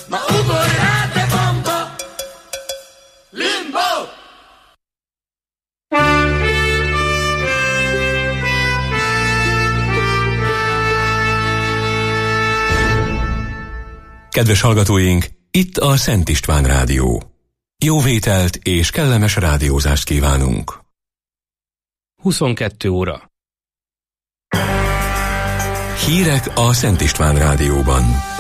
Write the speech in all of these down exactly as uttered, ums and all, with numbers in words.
ma ugorj hát a bamba! Limbo! Kedves hallgatóink, itt a Szent István Rádió. Jó vételt és kellemes rádiózást kívánunk. huszonkettő óra. Hírek a Szent István Rádióban.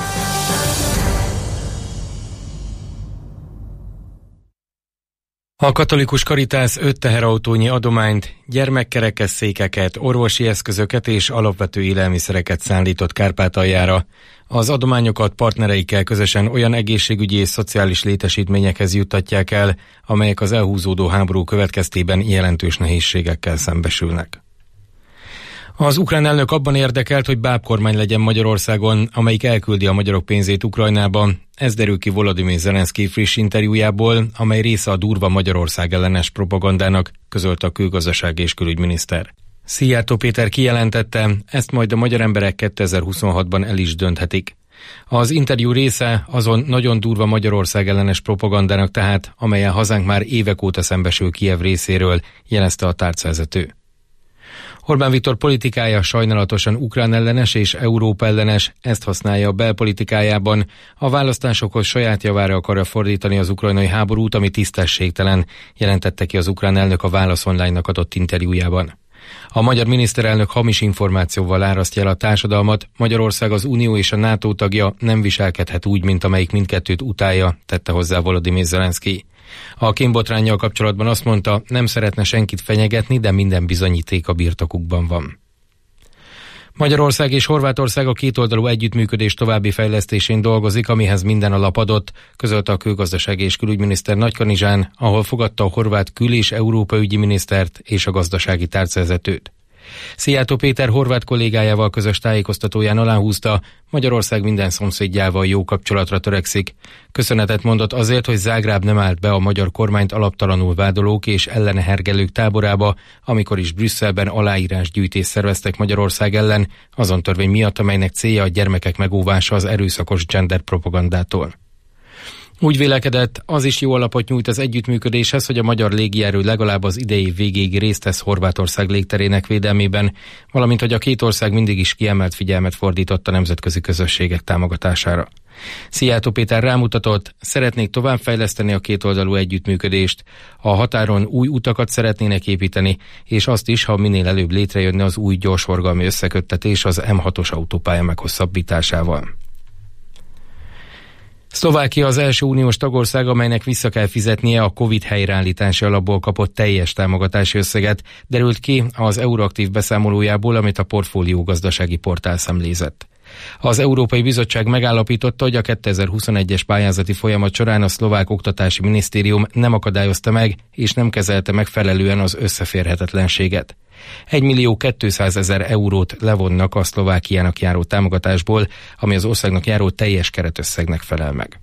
A katolikus Caritas öt teherautónyi adományt, gyermekkerekesszékeket, orvosi eszközöket és alapvető élelmiszereket szállított Kárpátaljára. Az adományokat partnereikkel közösen olyan egészségügyi és szociális létesítményekhez juttatják el, amelyek az elhúzódó háború következtében jelentős nehézségekkel szembesülnek. Az ukrán elnök abban érdekelt, hogy bábkormány legyen Magyarországon, amelyik elküldi a magyarok pénzét Ukrajnába. Ez derül ki Volodymyr Zelenszky friss interjújából, amely része a durva Magyarország ellenes propagandának, közölte a külgazdasági és külügyminiszter. Szijjártó Péter kijelentette, ezt majd a magyar emberek kétezer-huszonhatban el is dönthetik. Az interjú része azon nagyon durva Magyarország ellenes propagandának tehát, amelyen hazánk már évek óta szembesül Kijev részéről, jelezte a tárcavezető. Orbán Viktor politikája sajnálatosan ukrán ellenes és Európa ellenes, ezt használja a belpolitikájában. A választásokhoz saját javára akarja fordítani az ukrajnai háborút, ami tisztességtelen, jelentette ki az ukrán elnök a Válasz Online-nak adott interjújában. A magyar miniszterelnök hamis információval árasztja el a társadalmat, Magyarország az Unió és a NATO tagja, nem viselkedhet úgy, mint amelyik mindkettőt utálja, tette hozzá Volodymyr Zelenszky. A kémbotránnyal kapcsolatban azt mondta, nem szeretne senkit fenyegetni, de minden bizonyíték a birtokukban van. Magyarország és Horvátország a kétoldalú együttműködés további fejlesztésén dolgozik, amihez minden alap adott, közölte a külgazdasági és külügyminiszter Nagykanizsán, ahol fogadta a horvát kül- és európaügyi minisztert és a gazdasági tárcavezetőt. Szijjártó Péter horvát kollégájával közös tájékoztatóján aláhúzta, Magyarország minden szomszédjával jó kapcsolatra törekszik. Köszönetet mondott azért, hogy Zágráb nem állt be a magyar kormányt alaptalanul vádolók és ellene hergelők táborába, amikor is Brüsszelben aláírásgyűjtést szerveztek Magyarország ellen, azon törvény miatt, amelynek célja a gyermekek megóvása az erőszakos gender propagandától. Úgy vélekedett, az is jó alapot nyújt az együttműködéshez, hogy a magyar légierő legalább az idei végéig részt vesz Horvátország légterének védelmében, valamint hogy a két ország mindig is kiemelt figyelmet fordított a nemzetközi közösségek támogatására. Szijjártó Péter rámutatott, szeretnék továbbfejleszteni a kétoldalú együttműködést, a határon új utakat szeretnének építeni, és azt is, ha minél előbb létrejönne az új gyorsforgalmi összeköttetés az M hatos autópálya meghosszabbításával. Szlovákia az első uniós tagország, amelynek vissza kell fizetnie a Covid helyreállítási alapból kapott teljes támogatási összeget, derült ki az Euroaktív beszámolójából, amit a Portfólió gazdasági portál szemlézett. Az Európai Bizottság megállapította, hogy a kétezer-huszonegyes pályázati folyamat során a szlovák oktatási minisztérium nem akadályozta meg és nem kezelte megfelelően az összeférhetetlenséget. egymillió kétszázezer eurót levonnak a Szlovákiának járó támogatásból, ami az országnak járó teljes keretösszegnek felel meg.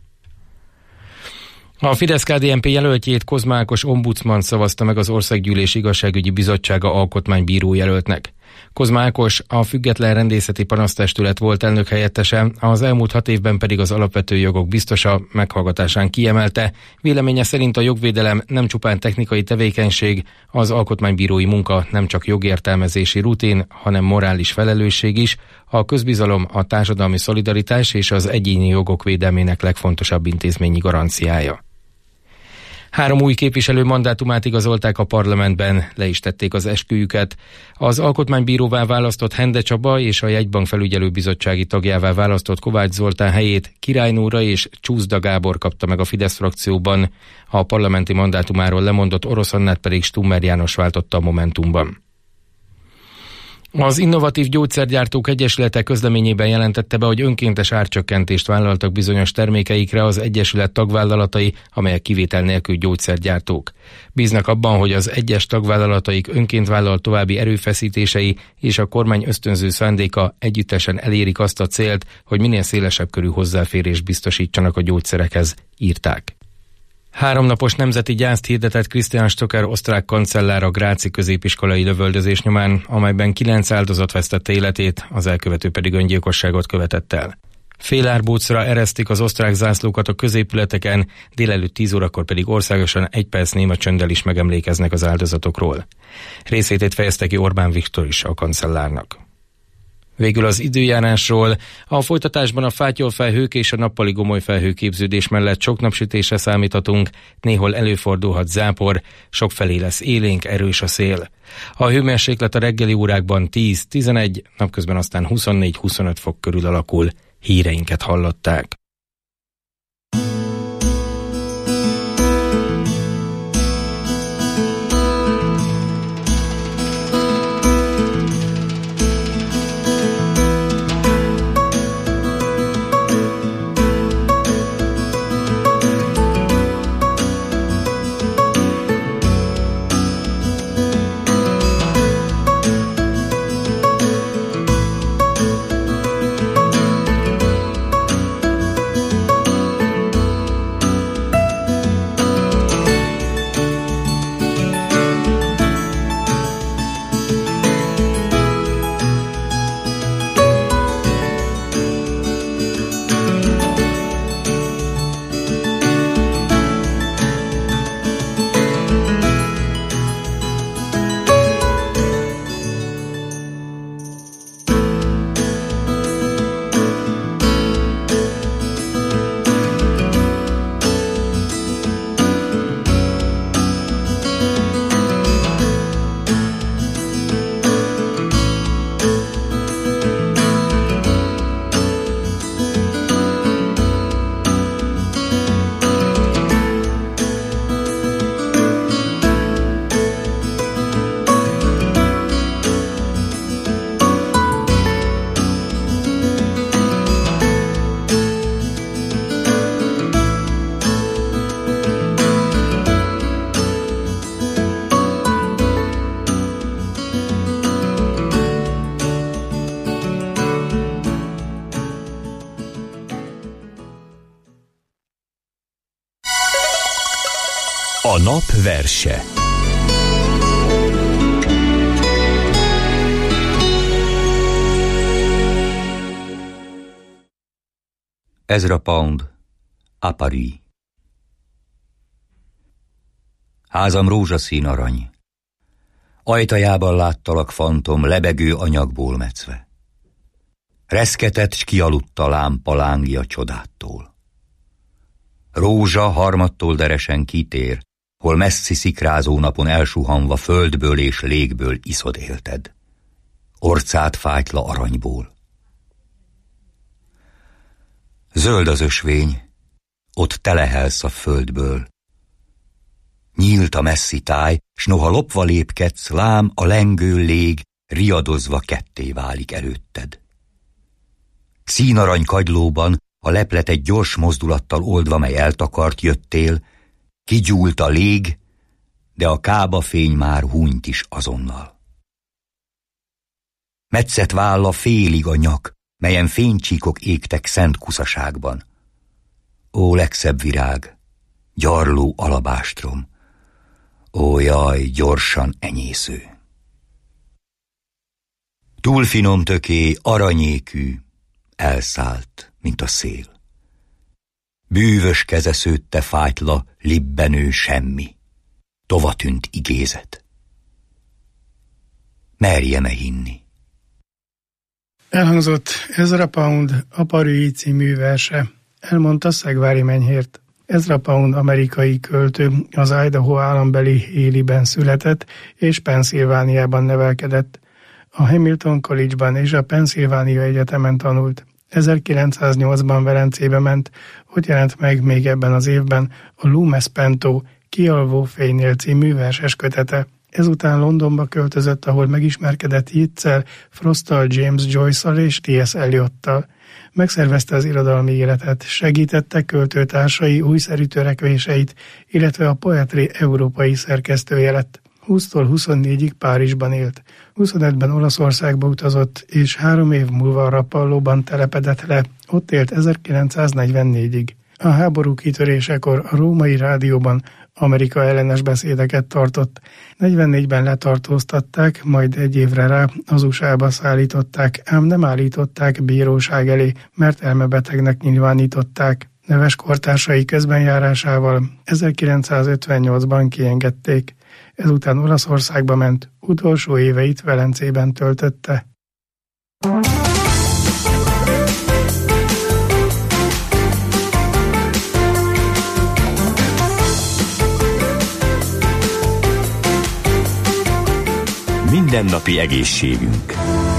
A Fidesz-ká dé en pé jelöltjét Kozma Ákos ombudsman szavazta meg az Országgyűlés Igazságügyi Bizottsága alkotmánybíró jelöltnek. Kozma Ákos a Független Rendészeti Panasztestület volt elnökhelyettese, az elmúlt hat évben pedig az alapvető jogok biztosa, meghallgatásán kiemelte, véleménye szerint a jogvédelem nem csupán technikai tevékenység, az alkotmánybírói munka nem csak jogértelmezési rutin, hanem morális felelősség is, a közbizalom, a társadalmi szolidaritás és az egyéni jogok védelmének legfontosabb intézményi garanciája. Három új képviselő mandátumát igazolták a parlamentben, le is tették az esküjüket. Az alkotmánybíróvá választott Hende Csaba és a Jegybank felügyelőbizottsági tagjává választott Kovács Zoltán helyét Király Nóra és Csúszda Gábor kapta meg a Fidesz frakcióban. A parlamenti mandátumáról lemondott Orosz Annát pedig Stummer János váltotta a Momentumban. Az Innovatív Gyógyszergyártók Egyesülete közleményében jelentette be, hogy önkéntes árcsökkentést vállaltak bizonyos termékeikre az egyesület tagvállalatai, amelyek kivétel nélkül gyógyszergyártók. Bíznak abban, hogy az egyes tagvállalataik önként vállalt további erőfeszítései és a kormány ösztönző szándéka együttesen elérik azt a célt, hogy minél szélesebb körű hozzáférést biztosítsanak a gyógyszerekhez, írták. Háromnapos nemzeti gyászt hirdetett Christian Stocker osztrák kancellár a gráci középiskolai lövöldözés nyomán, amelyben kilenc áldozat vesztette életét, az elkövető pedig öngyilkosságot követett el. Félárbócra eresztik az osztrák zászlókat a középületeken, délelőtt tíz órakor pedig országosan egy perc néma csönddel is megemlékeznek az áldozatokról. Részvétét fejezte ki Orbán Viktor is a kancellárnak. Végül az időjárásról. A folytatásban a fátyolfelhők és a nappali gomoly felhőképződés mellett sok napsütésre számíthatunk, néhol előfordulhat zápor, sokfelé lesz élénk, erős a szél. A hőmérséklet a reggeli órákban tíz-tizenegy, napközben aztán huszonnégy-huszonöt fok körül alakul. Híreinket hallották. A nap verse. Ezra Pound, A Paris. Házam rózsaszín arany. Ajtajában láttalak fantom, lebegő anyagból mecve. Reszketett, s kialudt a lámpa lángja csodától. Rózsa harmadtól deresen kitér, hol messzi szikrázó napon elsuhanva földből és légből iszod élted. Orcát fájtla aranyból. Zöld az ösvény, ott telehelsz a földből. Nyílt a messzi táj, s noha lopva lépkedsz, lám a lengő lég riadozva ketté válik előtted. Színarany kagylóban a leplet egy gyors mozdulattal oldva, mely eltakart jöttél, kigyúlt a lég, de a kábafény már hunyt is azonnal. Metszett válla félig a nyak, melyen fénycsíkok égtek szent kuszaságban. Ó, legszebb virág, gyarló alabástrom, ó, jaj, gyorsan enyésző. Túl finom töké, aranyékű, elszállt, mint a szél. Bűvös keze szőtte fájtla, libbenő semmi, tovatűnt igézet. Merjem-e hinni? Elhangzott Ezra Pound A Paris című verse, elmondta Szegvári Menyhért. Ezra Pound amerikai költő, az Idaho állambeli Haley-ben született, és Pennsylvániában nevelkedett. A Hamilton College-ban és a Pennsylvania Egyetemen tanult. ezerkilencszáznyolcban Velencébe ment, ott jelent meg még ebben az évben a Loomis Pento Kialvó fénynél című verses kötete. Ezután Londonba költözött, ahol megismerkedett Yeatsel, Frosttal, James Joyce-al és T S Eliottal. Megszervezte az irodalmi életet, segítette költőtársai újszerű törekvéseit, illetve a Poetry európai szerkesztője lett. húsztól huszonnégyig Párizsban élt. huszonötben Olaszországba utazott, és három év múlva a Rapallóban telepedett le, ott élt ezerkilencszáznegyvennégyig. A háború kitörésekor a római rádióban Amerika ellenes beszédeket tartott. negyvennégyben letartóztatták, majd egy évre rá az u es á-ba szállították, ám nem állították bíróság elé, mert elmebetegnek nyilvánították. Neves kortársai közbenjárásával ezerkilencszázötvennyolcban kiengedték. Ezután Olaszországba ment, utolsó éveit Velencében töltötte. Mindennapi egészségünk.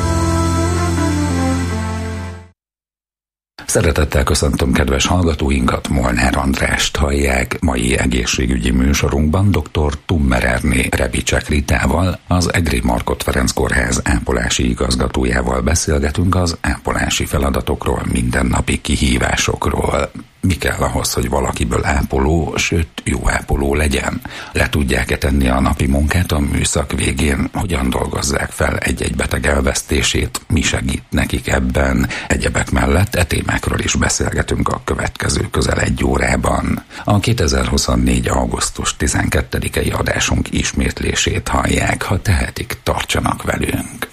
Szeretettel köszöntöm kedves hallgatóinkat, Molnár Andrást hallják. Mai egészségügyi műsorunkban dr. Tummer Ernő Rebicsek Ritával, az Egri Markhot Ferenc Kórház ápolási igazgatójával beszélgetünk az ápolási feladatokról, mindennapi kihívásokról. Mi kell ahhoz, hogy valakiből ápoló, sőt jó ápoló legyen? Le tudják-e tenni a napi munkát a műszak végén? Hogyan dolgozzák fel egy-egy beteg elvesztését? Mi segít nekik ebben? Egyebek mellett e témákról is beszélgetünk a következő közel egy órában. A kétezer-huszonnégy. augusztus tizenkettedikei adásunk ismétlését hallják, ha tehetik, tartsanak velünk.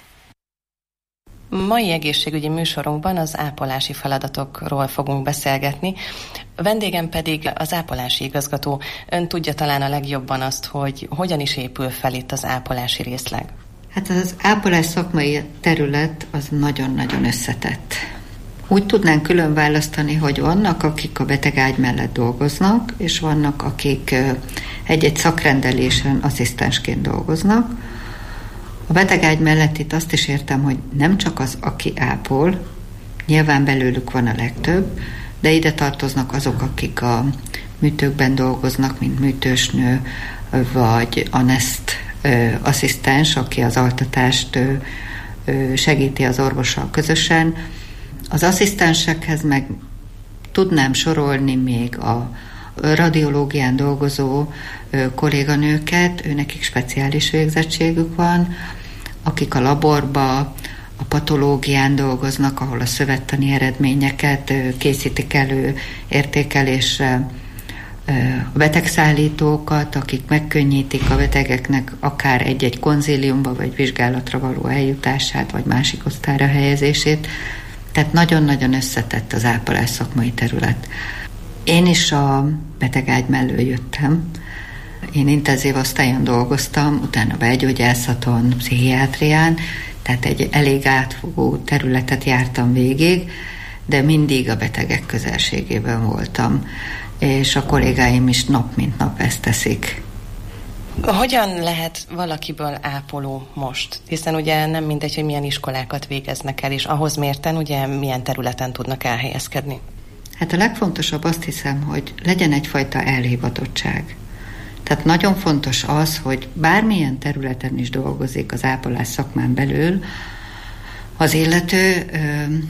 Mai egészségügyi műsorunkban az ápolási feladatokról fogunk beszélgetni. A vendégem pedig az ápolási igazgató. Ön tudja talán a legjobban azt, hogy hogyan is épül fel itt az ápolási részleg. Hát az ápolás szakmai terület az nagyon-nagyon összetett. Úgy tudnánk külön választani, hogy vannak, akik a betegágy mellett dolgoznak, és vannak, akik egy-egy szakrendelésen asszisztensként dolgoznak. A betegágy mellett itt azt is értem, hogy nem csak az, aki ápol, nyilván belőlük van a legtöbb, de ide tartoznak azok, akik a műtőkben dolgoznak, mint műtősnő, vagy anest asszisztens, aki az altatást segíti az orvossal közösen. Az asszisztensekhez meg tudnám sorolni még a radiológián dolgozó kolléganőket, őnekik speciális végzettségük van, akik a laborba, a patológián dolgoznak, ahol a szövettani eredményeket készítik elő értékelésre, a betegszállítókat, akik megkönnyítik a betegeknek akár egy-egy konzíliumba vagy vizsgálatra való eljutását, vagy másik osztályra helyezését. Tehát nagyon-nagyon összetett az ápolás szakmai terület. Én is a betegágy mellől jöttem. Én intenzív osztályon dolgoztam, utána belgyógyászaton, pszichiátrián, tehát egy elég átfogó területet jártam végig, de mindig a betegek közelségében voltam, és a kollégáim is nap mint nap ezt teszik. Hogyan lehet valakiből ápoló most? Hiszen ugye nem mindegy, hogy milyen iskolákat végeznek el, és ahhoz mérten ugye milyen területen tudnak elhelyezkedni. Hát a legfontosabb azt hiszem, hogy legyen egyfajta elhivatottság. Tehát nagyon fontos az, hogy bármilyen területen is dolgozik az ápolás szakmán belül, az illető ö,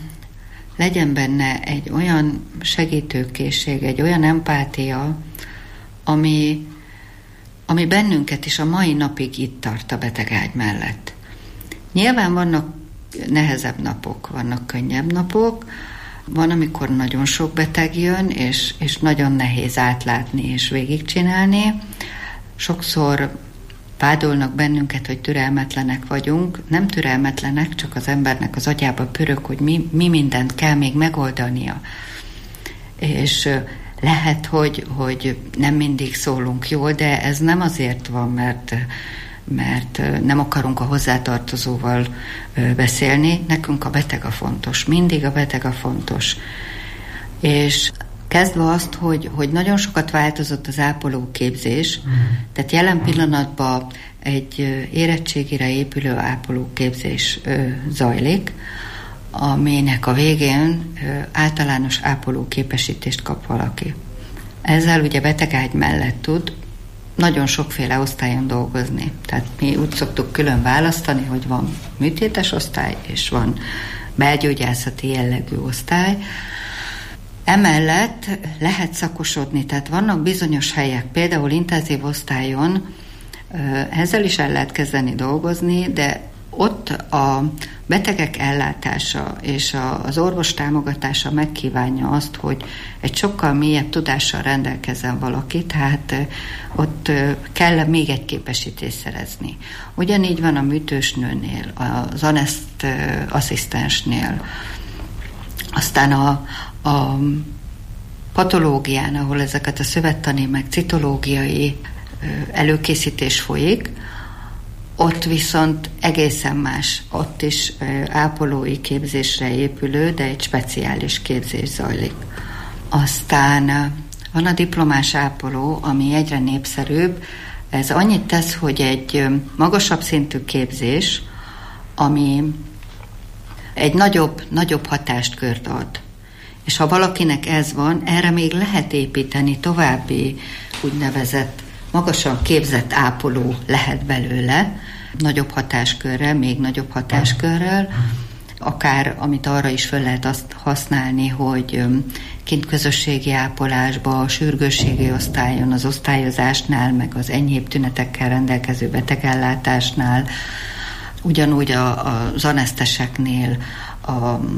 legyen benne egy olyan segítőkészség, egy olyan empátia, ami, ami bennünket is a mai napig itt tart a betegágy mellett. Nyilván vannak nehezebb napok, vannak könnyebb napok, van, amikor nagyon sok beteg jön, és, és nagyon nehéz átlátni és végigcsinálni. Sokszor vádolnak bennünket, hogy türelmetlenek vagyunk. Nem türelmetlenek, csak az embernek az agyába pörög, hogy mi, mi mindent kell még megoldania. És lehet, hogy, hogy nem mindig szólunk jól, de ez nem azért van, mert... mert nem akarunk a hozzátartozóval beszélni, nekünk a beteg a fontos, mindig a beteg a fontos. És kezdve azt, hogy, hogy nagyon sokat változott az ápolóképzés, mm. tehát jelen pillanatban egy érettségire épülő ápolóképzés zajlik, aminek a végén általános ápolóképesítést kap valaki. Ezzel ugye betegágy mellett tud nagyon sokféle osztályon dolgozni. Tehát mi úgy szoktuk külön választani, hogy van műtétes osztály, és van belgyógyászati jellegű osztály. Emellett lehet szakosodni, tehát vannak bizonyos helyek, például intenzív osztályon ezzel is el lehet kezdeni dolgozni, de ott a betegek ellátása és az orvos támogatása megkívánja azt, hogy egy sokkal mélyebb tudással rendelkezzen valaki, tehát ott kell még egy képesítést szerezni. Ugyanígy van a műtősnőnél, az aneszt asszisztensnél, aztán a, a patológián, ahol ezeket a szövettani meg citológiai előkészítés folyik, ott viszont egészen más, ott is ápolói képzésre épülő, de egy speciális képzés zajlik. Aztán van a diplomás ápoló, ami egyre népszerűbb. Ez annyit tesz, hogy egy magasabb szintű képzés, ami egy nagyobb, nagyobb hatáskört ad. És ha valakinek ez van, erre még lehet építeni további úgynevezett magasan képzett ápoló lehet belőle, nagyobb hatáskörrel, még nagyobb hatáskörrel, akár amit arra is fel lehet azt használni, hogy kint közösségi ápolásba, a sürgősségi osztályon, az osztályozásnál, meg az enyhébb tünetekkel rendelkező betegellátásnál, ugyanúgy a, az aneszteseknél, a,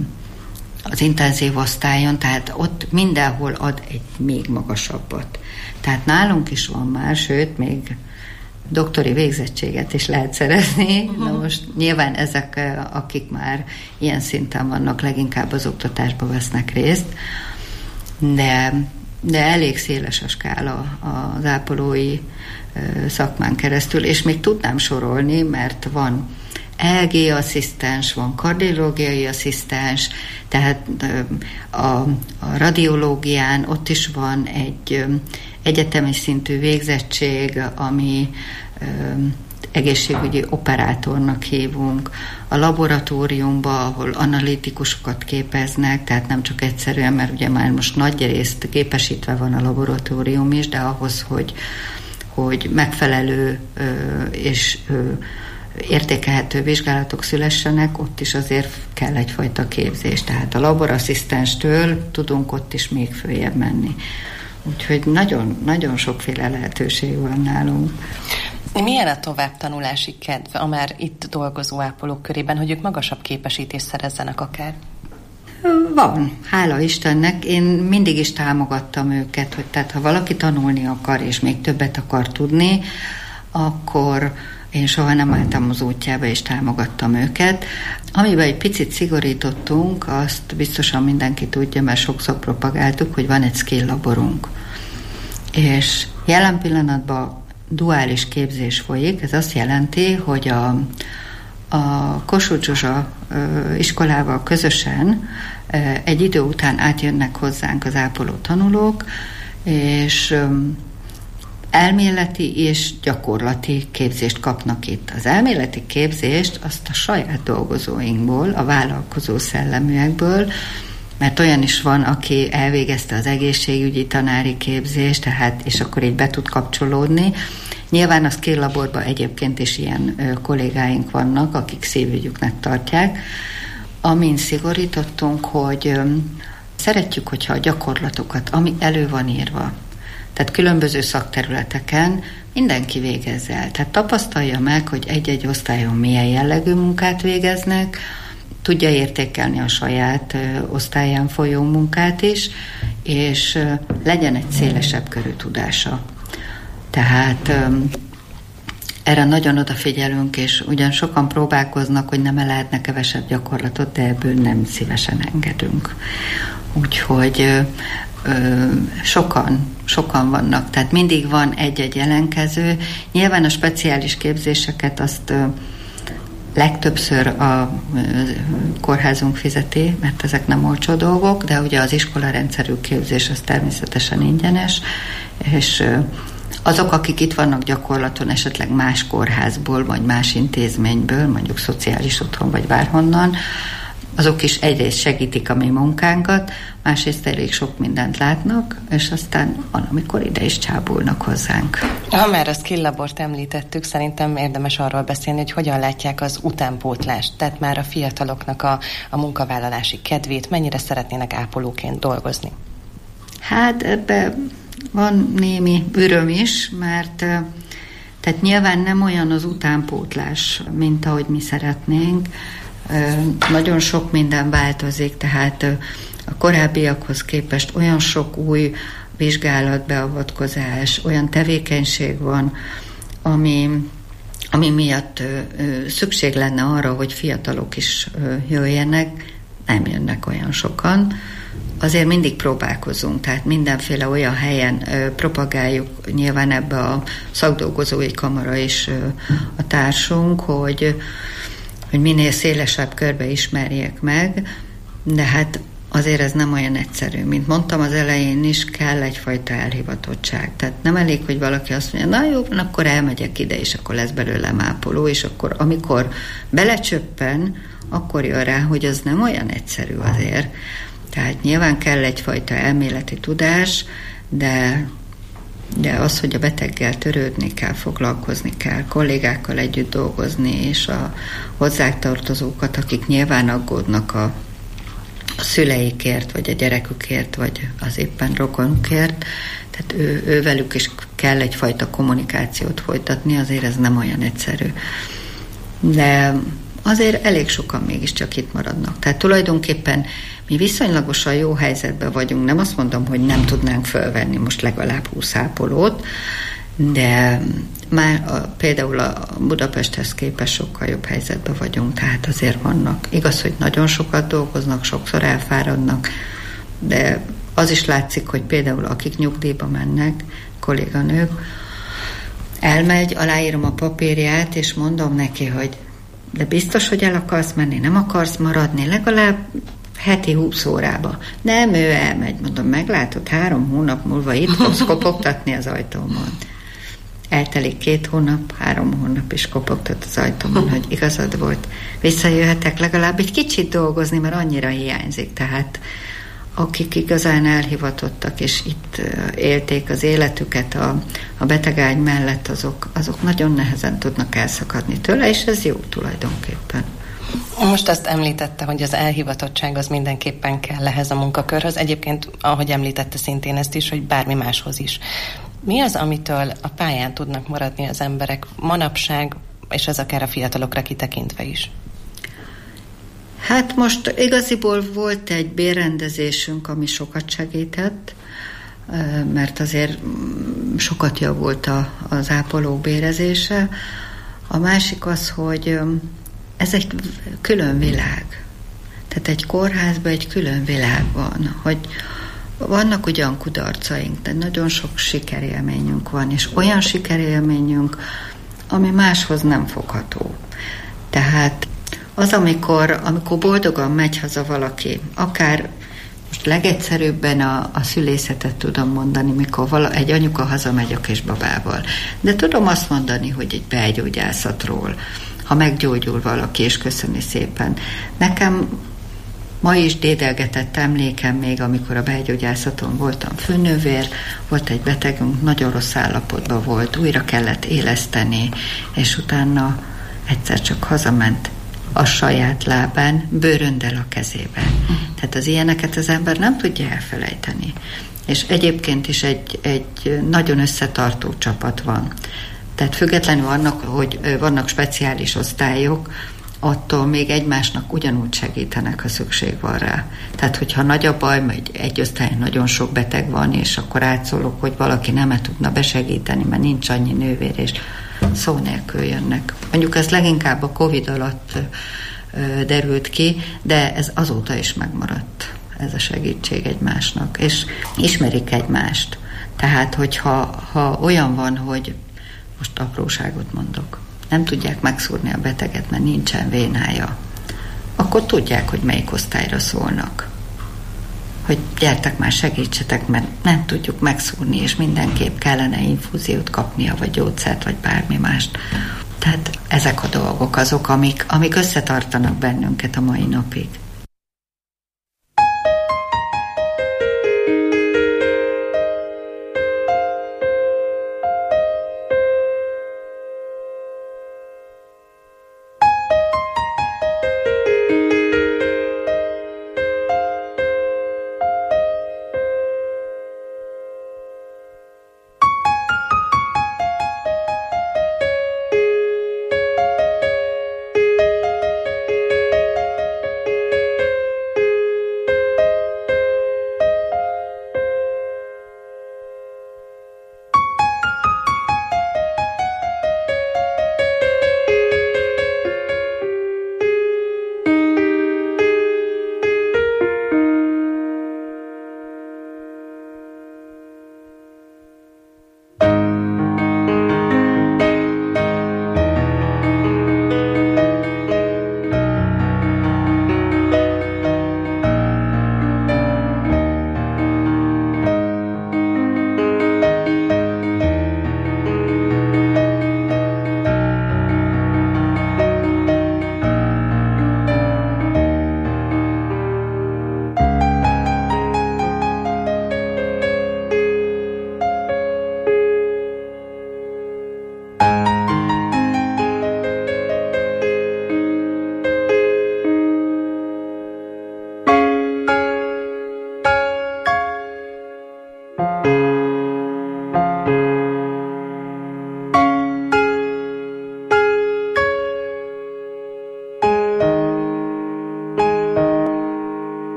az intenzív osztályon, tehát ott mindenhol ad egy még magasabbat. Tehát nálunk is van már, sőt, még doktori végzettséget is lehet szerezni. Uh-huh. Na most nyilván ezek, akik már ilyen szinten vannak, leginkább az oktatásba vesznek részt, de, de elég széles a skála az ápolói szakmán keresztül, és még tudnám sorolni, mert van é e gé asszisztens, van kardiológiai asszisztens, tehát a, a radiológián ott is van egy egyetemi szintű végzettség, ami egészségügyi operátornak hívunk. A laboratóriumban, ahol analitikusokat képeznek, tehát nem csak egyszerűen, mert ugye már most nagy részt képesítve van a laboratórium is, de ahhoz, hogy, hogy megfelelő és értékelhető vizsgálatok szülessenek, ott is azért kell egyfajta képzés. Tehát a laborasszisztenstől tudunk ott is még följebb menni. Úgyhogy nagyon, nagyon sokféle lehetőség van nálunk. Milyen a továbbtanulási kedv a már itt dolgozó ápolók körében, hogy ők magasabb képesítést szerezzenek akár? Van, hála Istennek. Én mindig is támogattam őket, hogy tehát ha valaki tanulni akar, és még többet akar tudni, akkor én soha nem álltam az útjába, és támogattam őket. Amiben egy picit szigorítottunk, azt biztosan mindenki tudja, mert sokszor propagáltuk, hogy van egy skill laborunk. És jelen pillanatban duális képzés folyik, ez azt jelenti, hogy a, a Kossuth Zsuzsa iskolával közösen egy idő után átjönnek hozzánk az ápoló tanulók, és elméleti és gyakorlati képzést kapnak itt. Az elméleti képzést azt a saját dolgozóinkból, a vállalkozó szelleműekből, mert olyan is van, aki elvégezte az egészségügyi tanári képzést, tehát, és akkor így be tud kapcsolódni. Nyilván a Skill Laborban egyébként is ilyen ö, kollégáink vannak, akik szívügyüknek tartják. Amin szigorítottunk, hogy ö, szeretjük, hogyha a gyakorlatokat, ami elő van írva, tehát különböző szakterületeken mindenki végezze el. Tehát tapasztalja meg, hogy egy-egy osztályon milyen jellegű munkát végeznek, tudja értékelni a saját ö, osztályán folyó munkát is, és ö, legyen egy szélesebb körű tudása. Tehát ö, erre nagyon odafigyelünk, és ugyan sokan próbálkoznak, hogy nem lehetne kevesebb gyakorlatot, de ebből nem szívesen engedünk. Úgyhogy ö, ö, sokan, sokan vannak, tehát mindig van egy-egy jelentkező. Nyilván a speciális képzéseket azt ö, legtöbbször a kórházunk fizeti, mert ezek nem olcsó dolgok, de ugye az iskolarendszerű képzés az természetesen ingyenes, és azok, akik itt vannak gyakorlaton, esetleg más kórházból, vagy más intézményből, mondjuk szociális otthon, vagy bárhonnan, azok is egyrészt segítik a mi munkánkat, másrészt elég sok mindent látnak, és aztán van, amikor ide is csábulnak hozzánk. Ha már a Skill Labort említettük, szerintem érdemes arról beszélni, hogy hogyan látják az utánpótlást, tehát már a fiataloknak a, a munkavállalási kedvét, mennyire szeretnének ápolóként dolgozni. Hát ebbe van némi öröm is, mert Tehát nyilván nem olyan az utánpótlás, mint ahogy mi szeretnénk. Nagyon sok minden változik, tehát a korábbiakhoz képest olyan sok új vizsgálatbeavatkozás, olyan tevékenység van, ami, ami miatt szükség lenne arra, hogy fiatalok is jöjjenek, nem jönnek olyan sokan. Azért mindig próbálkozunk, tehát mindenféle olyan helyen propagáljuk, nyilván ebbe a szakdolgozói kamara is a társunk, hogy, hogy minél szélesebb körbe ismerjék meg, de hát azért ez nem olyan egyszerű. Mint mondtam az elején is, kell egyfajta elhivatottság. Tehát nem elég, hogy valaki azt mondja, na jó, akkor elmegyek ide, és akkor lesz belőlem ápoló, és akkor amikor belecsöppen, akkor jön rá, hogy az nem olyan egyszerű azért. Tehát nyilván kell egyfajta elméleti tudás, de, de az, hogy a beteggel törődni kell, foglalkozni kell, kollégákkal együtt dolgozni, és a hozzátartozókat, akik nyilván aggódnak a, a szüleikért, vagy a gyerekükért, vagy az éppen rokonukért, tehát ő, ő velük is kell egyfajta kommunikációt folytatni, azért ez nem olyan egyszerű. De azért elég sokan mégiscsak itt maradnak. Tehát tulajdonképpen mi viszonylagosan jó helyzetben vagyunk. Nem azt mondom, hogy nem tudnánk fölvenni most legalább húsz ápolót, de már a, például a Budapesthez képest sokkal jobb helyzetben vagyunk, tehát azért vannak. Igaz, hogy nagyon sokat dolgoznak, sokszor elfáradnak, de az is látszik, hogy például akik nyugdíjba mennek, kolléganők, elmegy, aláírom a papírját, és mondom neki, hogy de biztos, hogy el akarsz menni, nem akarsz maradni, legalább heti húsz órába. Nem, ő elmegy, mondom, meglátod, három hónap múlva itt fogsz kopogtatni az ajtómon. Eltelik két hónap, három hónap is kopogtat az ajtómon, hogy igazad volt. Visszajöhetek legalább egy kicsit dolgozni, mert annyira hiányzik. Tehát akik igazán elhivatottak, és itt élték az életüket a, a betegágy mellett, azok, azok nagyon nehezen tudnak elszakadni tőle, és ez jó tulajdonképpen. Most azt említette, hogy az elhivatottság az mindenképpen kell ehhez a munkakörhöz. Egyébként, ahogy említette szintén ezt is, hogy bármi máshoz is. Mi az, amitől a pályán tudnak maradni az emberek manapság, és ez akár a fiatalokra kitekintve is? Hát most igaziból volt egy bérrendezésünk, ami sokat segített, mert azért sokat javult az ápolók bérezése. A másik az, hogy ez egy külön világ. Tehát egy kórházban egy külön világ van, hogy vannak ugyan kudarcaink, de nagyon sok sikerélményünk van, és olyan sikerélményünk, ami máshoz nem fogható. Tehát az, amikor, amikor boldogan megy haza valaki, akár most legegyszerűbben a, a szülészetet tudom mondani, mikor vala, egy anyuka hazamegy a kisbabával. De tudom azt mondani, hogy egy belgyógyászatról, ha meggyógyul valaki, és köszöni szépen. Nekem ma is dédelgetett emlékem még, amikor a belgyógyászaton voltam főnővér, volt egy betegünk, nagyon rossz állapotban volt, újra kellett éleszteni, és utána egyszer csak hazament a saját lábán, bőröndel a kezében. Tehát az ilyeneket az ember nem tudja elfelejteni. És egyébként is egy, egy nagyon összetartó csapat van. Tehát függetlenül annak, hogy vannak speciális osztályok, attól még egymásnak ugyanúgy segítenek, ha szükség van rá. Tehát, hogyha nagy a baj, vagy egy osztályon nagyon sok beteg van, és akkor átszólok, hogy valaki nem tudna besegíteni, mert nincs annyi nővér, és szó nélkül jönnek. Mondjuk ez leginkább a Covid alatt ö, derült ki, de ez azóta is megmaradt, ez a segítség egymásnak, és ismerik egymást. Tehát, hogyha ha olyan van, hogy most apróságot mondok, nem tudják megszúrni a beteget, mert nincsen vénája, akkor tudják, hogy melyik osztályra szólnak. Hogy gyertek már, segítsetek, mert nem tudjuk megszúrni, és mindenképp kellene infúziót kapnia, vagy gyógyszert, vagy bármi mást. Tehát ezek a dolgok azok, amik, amik összetartanak bennünket a mai napig.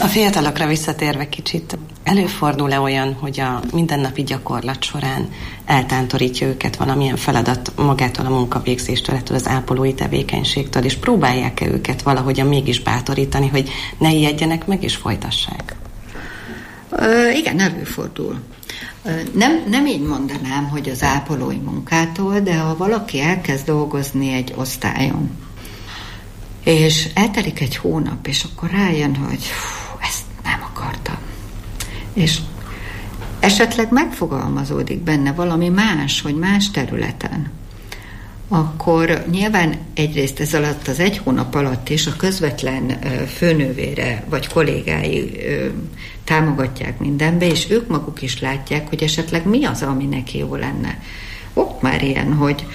A fiatalokra visszatérve kicsit, előfordul-e olyan, hogy a mindennapi gyakorlat során eltántorítja őket valamilyen feladat magától a munkavégzéstől, ettől az ápolói tevékenységtől, és próbálják-e őket valahogyan mégis bátorítani, hogy ne ijedjenek meg és folytassák? Ö, igen, előfordul. Nem, nem így mondanám, hogy az ápolói munkától, de ha valaki elkezd dolgozni egy osztályon, és eltelik egy hónap, és akkor rájön, hogy fú, ezt nem akartam. És esetleg megfogalmazódik benne valami más, hogy más területen, akkor nyilván egyrészt ez alatt az egy hónap alatt is a közvetlen főnővére vagy kollégái támogatják mindenbe, és ők maguk is látják, hogy esetleg mi az, ami neki jó lenne. Ott már ilyen, hogy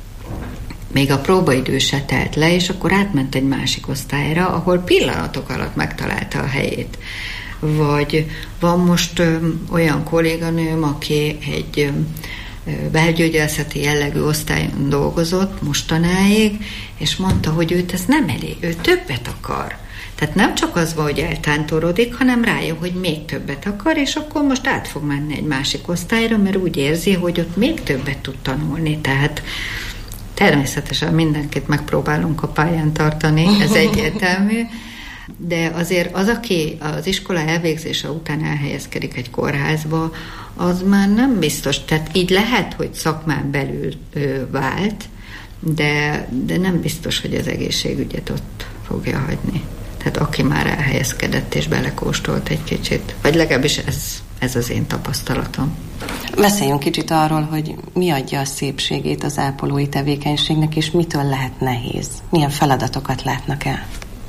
még a próbaidő se telt le, és akkor átment egy másik osztályra, ahol pillanatok alatt megtalálta a helyét. Vagy van most ö, olyan kolléganőm, aki egy ö, belgyógyászati jellegű osztályon dolgozott mostanáig, és mondta, hogy őt ez nem elég, ő többet akar. Tehát nem csak az van, hogy eltántorodik, hanem rájön, hogy még többet akar, és akkor most át fog menni egy másik osztályra, mert úgy érzi, hogy ott még többet tud tanulni. Tehát természetesen mindenkit megpróbálunk a pályán tartani, ez egyértelmű, de azért az, aki az iskola elvégzése után elhelyezkedik egy kórházba, az már nem biztos. Tehát így lehet, hogy szakmán belül ő vált, de, de nem biztos, hogy az egészségügyet ott fogja hagyni. Tehát aki már elhelyezkedett és belekóstolt egy kicsit, vagy legalábbis ez, ez az én tapasztalatom. Beszéljünk kicsit arról, hogy mi adja a szépségét az ápolói tevékenységnek, és mitől lehet nehéz. Milyen feladatokat látnak el?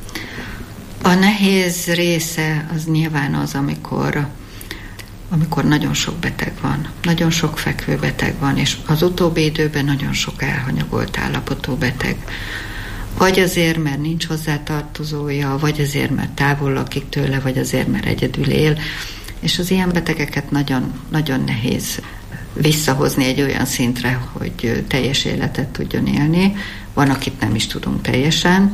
A nehéz része az nyilván az, amikor, amikor nagyon sok beteg van, nagyon sok fekvő beteg van, és az utóbbi időben nagyon sok elhanyagolt állapotú beteg. Vagy azért, mert nincs hozzátartozója, vagy azért, mert távol lakik tőle, vagy azért, mert egyedül él. És az ilyen betegeket nagyon, nagyon nehéz visszahozni egy olyan szintre, hogy teljes életet tudjon élni. Van, akit nem is tudunk teljesen,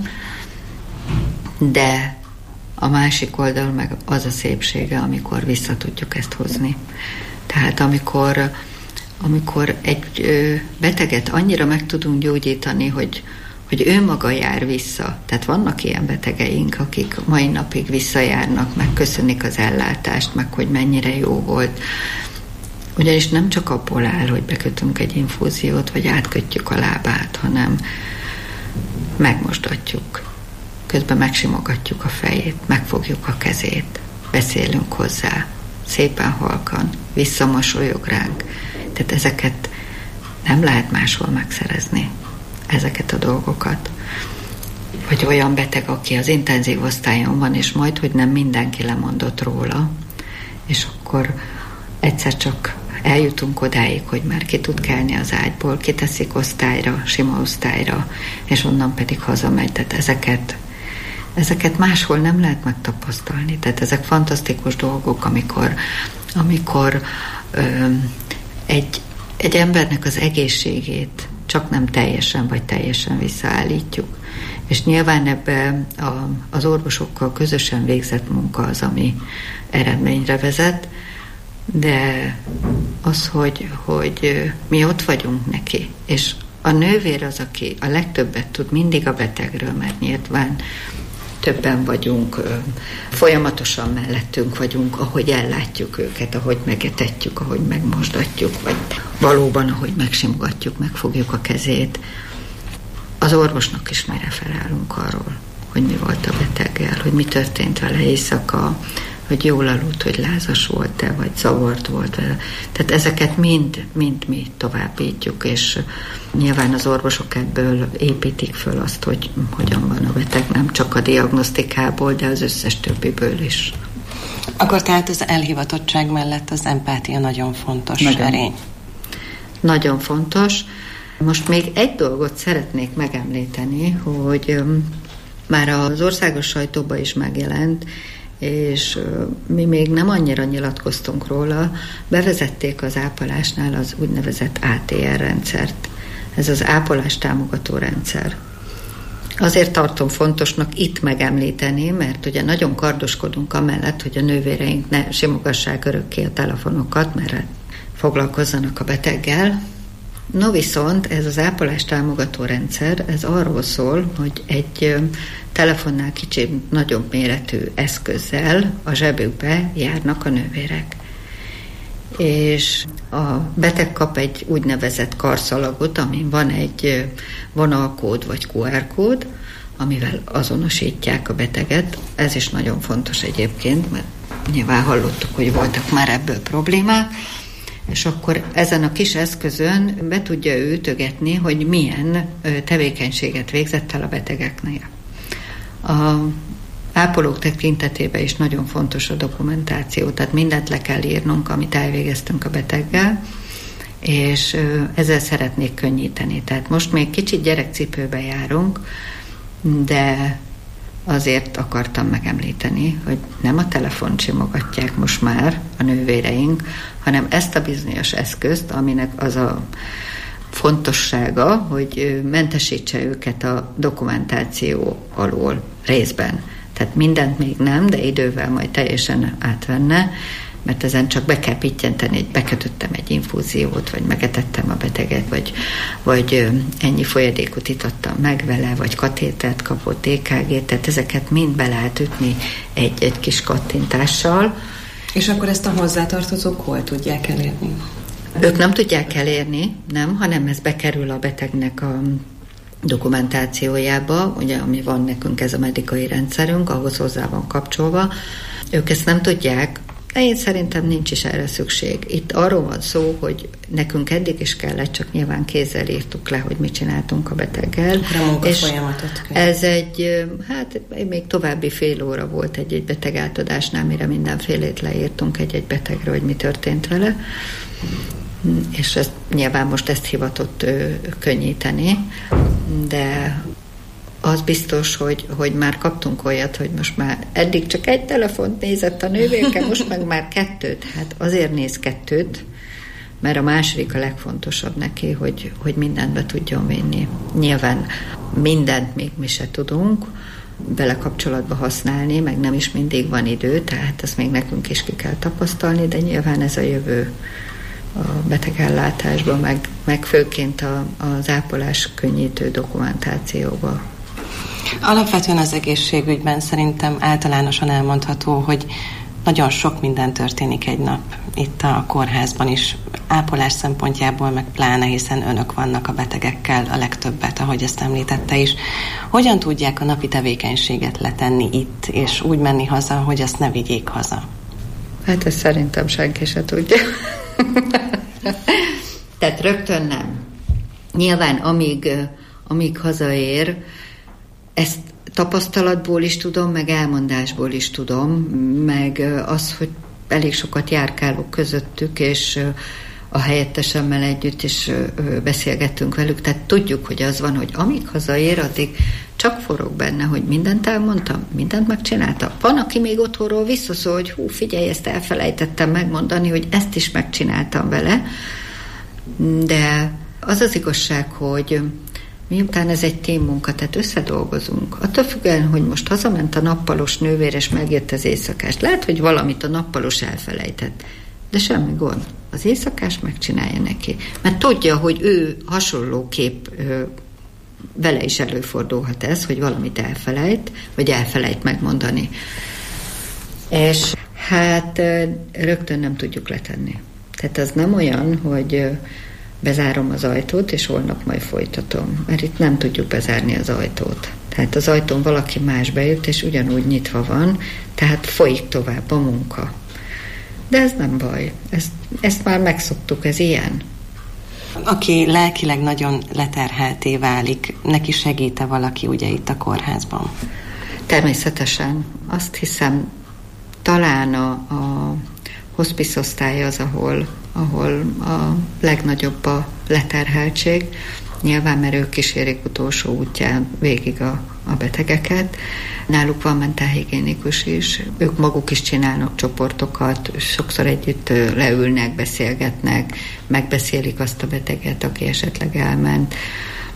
de a másik oldal meg az a szépsége, amikor vissza tudjuk ezt hozni. Tehát amikor, amikor egy beteget annyira meg tudunk gyógyítani, hogy hogy ő maga jár vissza. Tehát vannak ilyen betegeink, akik mai napig visszajárnak, meg köszönik az ellátást, meg hogy mennyire jó volt. Ugyanis nem csak abból áll, hogy bekötünk egy infúziót, vagy átkötjük a lábát, hanem megmosdatjuk. Közben megsimogatjuk a fejét, megfogjuk a kezét, beszélünk hozzá, szépen halkan, visszamosolyog ránk. Tehát ezeket nem lehet máshol megszerezni. Ezeket a dolgokat. Vagy olyan beteg, aki az intenzív osztályon van, és majd, hogy nem mindenki lemondott róla, és akkor egyszer csak eljutunk odáig, hogy már ki tud kelni az ágyból, kiteszik osztályra, sima osztályra, és onnan pedig hazamegy. Tehát ezeket, ezeket máshol nem lehet megtapasztalni. Tehát ezek fantasztikus dolgok, amikor, amikor ö, egy, egy embernek az egészségét csak nem teljesen vagy teljesen visszaállítjuk. És nyilván ebbe a, az orvosokkal közösen végzett munka az, ami eredményre vezet, de az, hogy, hogy mi ott vagyunk neki, és a nővér az, aki a legtöbbet tud mindig a betegről, mert nyilván többen vagyunk, folyamatosan mellettünk vagyunk, ahogy ellátjuk őket, ahogy megetetjük, ahogy megmosdatjuk, vagy valóban, ahogy megsimogatjuk, megfogjuk a kezét. Az orvosnak is merre felállunk arról, hogy mi volt a beteggel, hogy mi történt vele éjszaka, hogy jól aludt, hogy lázas volt-e, vagy zavart volt vele. Tehát ezeket mind, mind mi továbbítjuk, és nyilván az orvosok ebből építik föl azt, hogy hogyan van a beteg, nem csak a diagnosztikából, de az összes többiből is. Akkor tehát az elhivatottság mellett az empátia nagyon fontos nagyon, erény. Nagyon fontos. Most még egy dolgot szeretnék megemlíteni, hogy már az országos sajtóban is megjelent, és mi még nem annyira nyilatkoztunk róla, bevezették az ápolásnál az úgynevezett á té er rendszert. Ez az ápolás támogató rendszer. Azért tartom fontosnak itt megemlíteni, mert ugye nagyon kardoskodunk amellett, hogy a nővéreink ne simogassák örökké a telefonokat, mert foglalkozzanak a beteggel. No viszont ez az ápolás támogató rendszer, ez arról szól, hogy egy telefonnál kicsit nagyobb méretű eszközzel a zsebükbe járnak a nővérek. És a beteg kap egy úgynevezett karszalagot, amin van egy vonalkód vagy kú er kód, amivel azonosítják a beteget. Ez is nagyon fontos egyébként, mert nyilván hallottuk, hogy voltak már ebből problémák, és akkor ezen a kis eszközön be tudja ő ütögetni, hogy milyen tevékenységet végzett el a betegeknél. A ápolók tekintetében is nagyon fontos a dokumentáció, tehát mindent le kell írnunk, amit elvégeztünk a beteggel, és ezzel szeretnék könnyíteni. Tehát most még kicsit gyerekcipőbe járunk, de azért akartam megemlíteni, hogy nem a telefont simogatják most már a nővéreink, hanem ezt a bizonyos eszközt, aminek az a fontossága, hogy mentesítse őket a dokumentáció alól részben. Tehát mindent még nem, de idővel majd teljesen átvenne, mert ezen csak be kell pittyenteni, hogy bekötöttem egy infúziót, vagy megetettem a beteget, vagy, vagy ennyi folyadékot itattam meg vele, vagy katétert kapott, té ká gét, tehát ezeket mind be lehet ütni egy, egy kis kattintással. És akkor ezt a hozzátartozók hol tudják elérni? Ők nem tudják elérni, nem, hanem ez bekerül a betegnek a dokumentációjába, ugye, ami van nekünk, ez a medikai rendszerünk, ahhoz hozzá van kapcsolva. Ők ezt nem tudják, de én szerintem nincs is erre szükség. Itt arról van szó, hogy nekünk eddig is kellett, csak nyilván kézzel írtuk le, hogy mit csináltunk a beteggel. A és ez egy, hát még további fél óra volt egy-egy beteg átadásnál, mire mindenfélét leírtunk egy-egy betegről, hogy mi történt vele. És ezt, nyilván most ezt hivatott ő, könnyíteni, de az biztos, hogy, hogy már kaptunk olyat, hogy most már eddig csak egy telefont nézett a nővérke, most meg már kettőt. Hát azért néz kettőt, mert a második a legfontosabb neki, hogy, hogy mindent be tudjon vinni. Nyilván mindent még mi se tudunk vele kapcsolatba használni, meg nem is mindig van idő, tehát ezt még nekünk is ki kell tapasztalni, de nyilván ez a jövő a betegellátásban, meg, meg főként a, az ápolás könnyítő dokumentációban. Alapvetően az egészségügyben szerintem általánosan elmondható, hogy nagyon sok minden történik egy nap itt a kórházban is, ápolás szempontjából meg pláne, hiszen önök vannak a betegekkel a legtöbbet, ahogy ezt említette is. Hogyan tudják a napi tevékenységet letenni itt, és úgy menni haza, hogy azt ne vigyék haza? Hát ezt szerintem senki se tudja. Tehát rögtön nem. Nyilván amíg, amíg hazaér, ezt tapasztalatból is tudom, meg elmondásból is tudom, meg az, hogy elég sokat járkálok közöttük, és a helyettesemmel együtt is beszélgettünk velük, tehát tudjuk, hogy az van, hogy amíg hazaér, addig csak forog benne, hogy mindent elmondtam, mindent megcsináltam. Van, aki még otthonról visszaszól, hogy hú, figyelj, ezt elfelejtettem megmondani, hogy ezt is megcsináltam vele, de az az igazság, hogy miután ez egy témmunka, tehát összedolgozunk. Attól függően, hogy most hazament a nappalos nővér, és megjött az éjszakás. Lehet, hogy valamit a nappalos elfelejtett, de semmi gond. Az éjszakás megcsinálja neki. Mert tudja, hogy ő hasonlóképp ö, vele is előfordulhat ez, hogy valamit elfelejt, vagy elfelejt megmondani. És hát ö, rögtön nem tudjuk letenni. Tehát az nem olyan, hogy ö, bezárom az ajtót, és holnap majd folytatom. Mert itt nem tudjuk bezárni az ajtót. Tehát az ajtón valaki más bejött, és ugyanúgy nyitva van, tehát folyik tovább a munka. De ez nem baj. Ezt, ezt már megszoktuk, ez ilyen. Aki lelkileg nagyon leterhelté válik, neki segít-e valaki ugye itt a kórházban? Természetesen. Azt hiszem, talán a, a hospice osztály az, ahol, ahol a legnagyobb a leterheltség. Nyilván, mert ők kísérik utolsó útján végig a, a betegeket. Náluk van mentálhigiénikus is. Ők maguk is csinálnak csoportokat, sokszor együtt leülnek, beszélgetnek, megbeszélik azt a beteget, aki esetleg elment.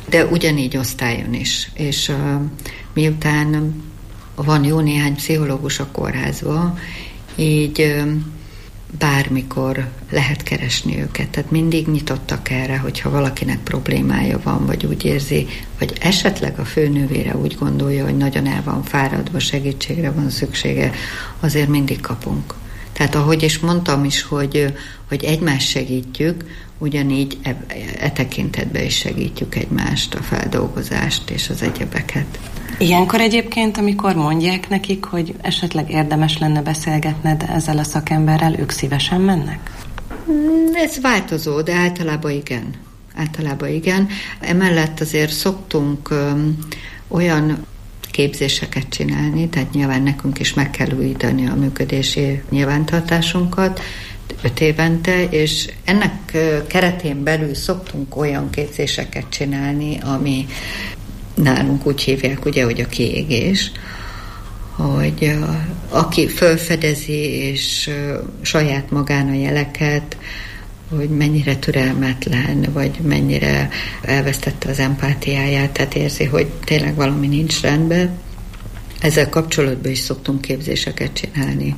de ugyanígy osztályon is. És uh, miután van jó néhány pszichológus a kórházban, így uh, bármikor lehet keresni őket. Tehát mindig nyitottak erre, hogyha valakinek problémája van, vagy úgy érzi, vagy esetleg a főnővére úgy gondolja, hogy nagyon el van fáradva, segítségre van szüksége, azért mindig kapunk. Tehát ahogy is mondtam is, hogy, hogy egymást segítjük, ugyanígy e, e tekintetben is segítjük egymást, a feldolgozást és az egyebeket. Ilyenkor egyébként, amikor mondják nekik, hogy esetleg érdemes lenne beszélgetned ezzel a szakemberrel, ők szívesen mennek? Ez változó, de általában igen. Általában igen. Emellett azért szoktunk öm, olyan képzéseket csinálni, tehát nyilván nekünk is meg kell újítani a működési nyilvántartásunkat öt évente, és ennek keretén belül szoktunk olyan képzéseket csinálni, ami nálunk úgy hívják, ugye, hogy a kiégés, hogy aki felfedezi és saját magán a jeleket, hogy mennyire türelmetlen, vagy mennyire elvesztette az empátiáját, tehát érzi, hogy tényleg valami nincs rendben. Ezzel kapcsolatban is szoktunk képzéseket csinálni.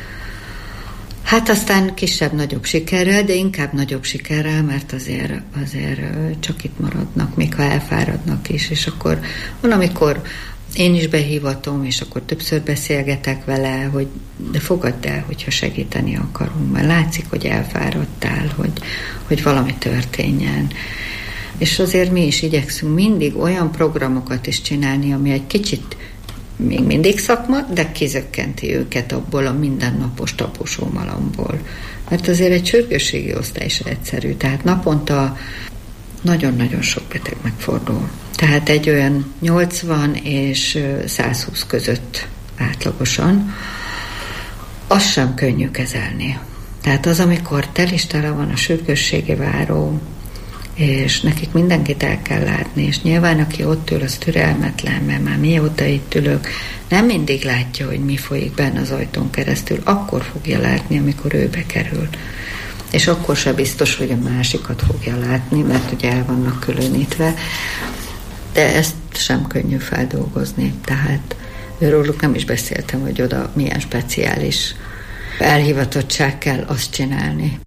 Hát aztán kisebb-nagyobb sikerrel, de inkább nagyobb sikerrel, mert azért, azért csak itt maradnak, még ha elfáradnak is, és akkor van, amikor én is behívatom, és akkor többször beszélgetek vele, hogy de fogadd el, hogyha segíteni akarunk, mert látszik, hogy elfáradtál, hogy, hogy valami történjen. És azért mi is igyekszünk mindig olyan programokat is csinálni, ami egy kicsit még mindig szakma, de kizökkenti őket abból a mindennapos taposómalomból. Mert azért egy sürgősségi osztály is egyszerű, tehát naponta nagyon-nagyon sok beteg megfordul. Tehát egy olyan nyolcvan és százhúsz között átlagosan, azt sem könnyű kezelni. Tehát az, amikor telistele van a sürgősségi váró, és nekik mindenkit el kell látni, és nyilván aki ott ül, az türelmetlen, mert már mióta itt ülök, nem mindig látja, hogy mi folyik benne az ajtón keresztül, akkor fogja látni, amikor ő bekerül. És akkor sem biztos, hogy a másikat fogja látni, mert ugye el vannak különítve, de ezt sem könnyű feldolgozni. Tehát őróluk nem is beszéltem, hogy oda milyen speciális elhivatottság kell azt csinálni.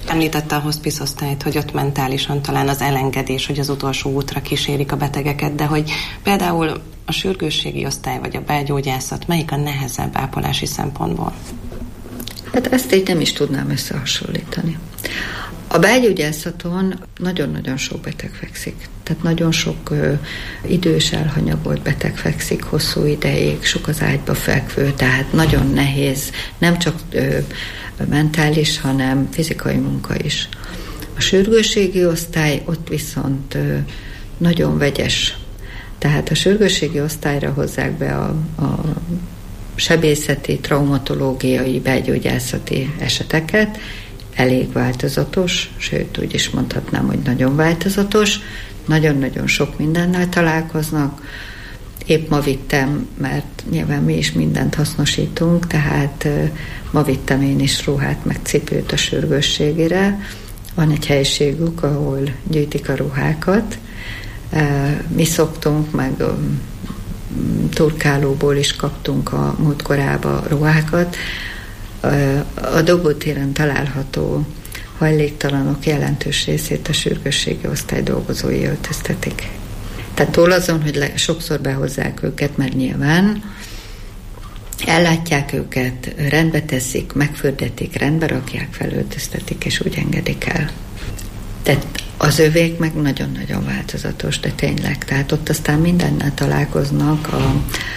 Említette a hospice osztályt, hogy ott mentálisan talán az elengedés, hogy az utolsó útra kísérik a betegeket, de hogy például a sürgősségi osztály vagy a belgyógyászat melyik a nehezebb ápolási szempontból? Hát ezt így nem is tudnám összehasonlítani. A belgyógyászaton nagyon-nagyon sok beteg fekszik. Tehát nagyon sok ö, idős elhanyagolt beteg fekszik hosszú ideig, sok az ágyba fekvő, tehát nagyon nehéz, nem csak ö, mentális, hanem fizikai munka is. A sürgősségi osztály ott viszont ö, nagyon vegyes. Tehát a sürgősségi osztályra hozzák be a, a sebészeti, traumatológiai, belgyógyászati eseteket, elég változatos, sőt úgy is mondhatnám, hogy nagyon változatos, nagyon-nagyon sok mindennel találkoznak. Épp ma vittem, mert nyilván mi is mindent hasznosítunk, tehát ma vittem én is ruhát, meg cipőt a sürgősségére. Van egy helyiségük, ahol gyűjtik a ruhákat. Mi szoktunk, meg turkálóból is kaptunk a múltkorában ruhákat. A Dobótéren található hajléktalanok jelentős részét a sürgősségi osztály dolgozói öltöztetik. Tehát túl azon, hogy le, sokszor behozzák őket, mert nyilván ellátják őket, rendbe teszik, megfürdetik, rendbe rakják, felöltöztetik, és úgy engedik el. Tehát az övék meg nagyon-nagyon változatos, de tényleg. Tehát ott aztán mindennel találkoznak a,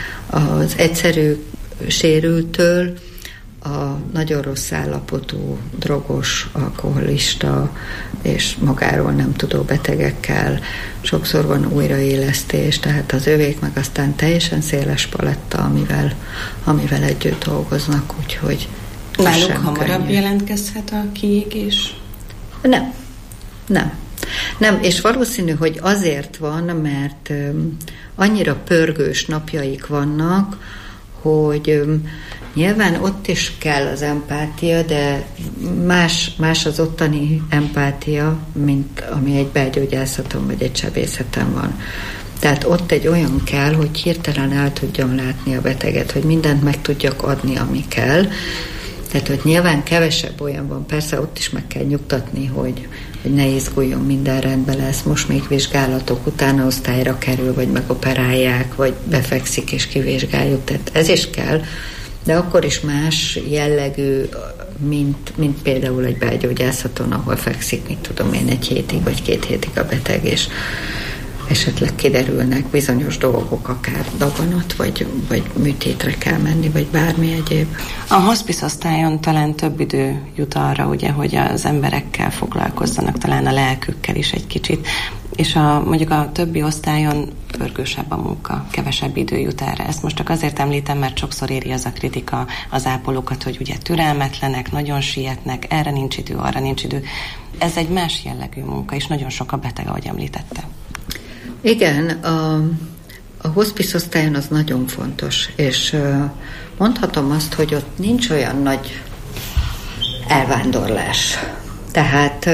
az egyszerű sérültől, a nagyon rossz állapotú, drogos, alkoholista és magáról nem tudó betegekkel. Sokszor van újraélesztés, tehát az övék meg aztán teljesen széles paletta, amivel, amivel együtt dolgoznak, úgyhogy náluk hamarabb könnyű. Jelentkezhet a kiégés? Nem, nem. Nem, és valószínű, hogy azért van, mert um, annyira pörgős napjaik vannak, hogy um, nyilván ott is kell az empátia, de más, más az ottani empátia, mint ami egy belgyógyászaton vagy egy sebészeten van. Tehát ott egy olyan kell, hogy hirtelen el tudjam látni a beteget, hogy mindent meg tudjak adni, ami kell. Tehát, hogy nyilván kevesebb olyan van, persze ott is meg kell nyugtatni, hogy, hogy ne izguljon, minden rendben lesz, most még vizsgálatok, utána osztályra kerül, vagy megoperálják, vagy befekszik és kivizsgáljuk, tehát ez is kell, de akkor is más jellegű, mint, mint például egy belgyógyászaton, ahol fekszik, mit tudom én, egy hétig vagy két hétig a beteg, és esetleg kiderülnek bizonyos dolgok, akár daganat, vagy, vagy műtétre kell menni, vagy bármi egyéb. A hospice osztályon talán több idő jut arra, ugye, hogy az emberekkel foglalkozzanak, talán a lelkükkel is egy kicsit, és a, mondjuk a többi osztályon pörgősebb a munka, kevesebb idő jut erre. Ezt most csak azért említem, mert sokszor éri az a kritika az ápolókat, hogy ugye türelmetlenek, nagyon sietnek, erre nincs idő, arra nincs idő. Ez egy más jellegű munka, és nagyon sok a beteg, ahogy említette. Igen, a, a hospice osztályon az nagyon fontos, és mondhatom azt, hogy ott nincs olyan nagy elvándorlás. Tehát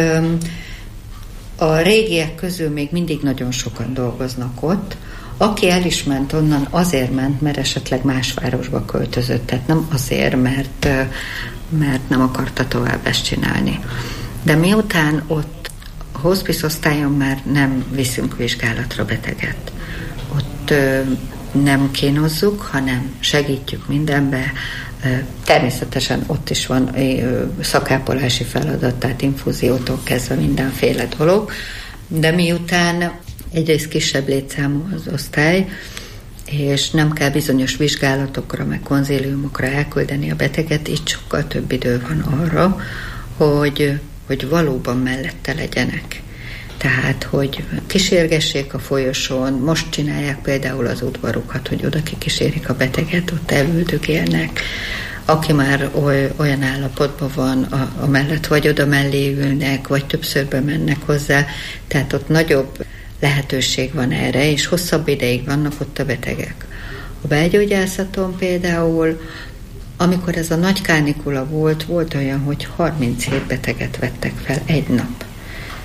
a régiek közül még mindig nagyon sokan dolgoznak ott. Aki el is ment onnan, azért ment, mert esetleg más városba költözött, tehát nem azért, mert, mert nem akarta tovább ezt csinálni. De miután ott a hospice osztályon már nem viszünk vizsgálatra beteget. Ott ö, nem kínozzuk, hanem segítjük mindenbe. Ö, természetesen ott is van ö, szakápolási feladat, tehát infúziótól kezdve mindenféle dolog, de miután egyrészt kisebb létszámú az osztály, és nem kell bizonyos vizsgálatokra, meg konzíliumokra elküldeni a beteget, így sokkal több idő van arra, hogy hogy valóban mellette legyenek. Tehát, hogy kísérgessék a folyosón, most csinálják például az udvarukat, hogy oda kikísérik a beteget, ott elüldögélnek. Aki már oly, olyan állapotban van, a, a mellett vagy oda mellé ülnek, vagy többször bemennek hozzá, tehát ott nagyobb lehetőség van erre, és hosszabb ideig vannak ott a betegek. A belgyógyászaton például, amikor ez a nagy kánikula volt, volt olyan, hogy harminchét beteget vettek fel egy nap.